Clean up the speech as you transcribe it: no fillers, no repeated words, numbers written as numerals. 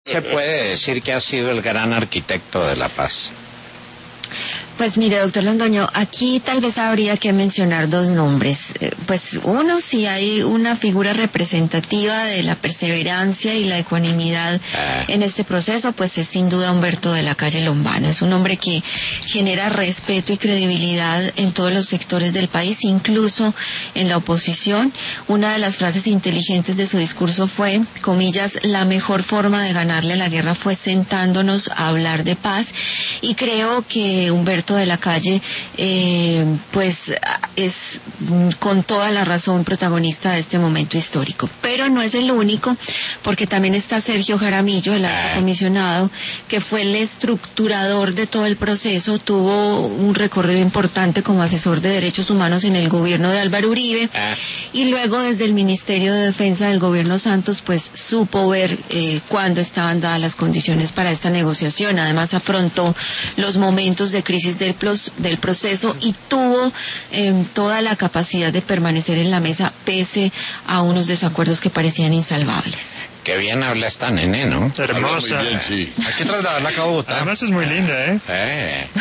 Se puede decir que ha sido el gran arquitecto de la paz. Pues mire, doctor Londoño, aquí tal vez habría que mencionar dos nombres. Pues uno, si hay una figura representativa de la perseverancia y la ecuanimidad en este proceso, pues es sin duda Humberto de la Calle Lombana. Es un hombre que genera respeto y credibilidad en todos los sectores del país, incluso en la oposición. Una de las frases inteligentes de su discurso fue, comillas, la mejor forma de ganarle la guerra fue sentándonos a hablar de paz, y creo que Humberto de la Calle pues es con toda la razón protagonista de este momento histórico, pero no es el único, porque también está Sergio Jaramillo, el alto comisionado, que fue el estructurador de todo el proceso, tuvo un recorrido importante como asesor de derechos humanos en el gobierno de Álvaro Uribe, y luego desde el Ministerio de Defensa del gobierno Santos pues supo ver cuándo estaban dadas las condiciones para esta negociación. Además afrontó los momentos de crisis del proceso y tuvo toda la capacidad de permanecer en la mesa pese a unos desacuerdos que parecían insalvables. Qué bien habla esta nene, ¿no? Hermosa. Muy bien, sí. Hay que trasladarla acá a Bogotá. Además es muy linda, ¿eh?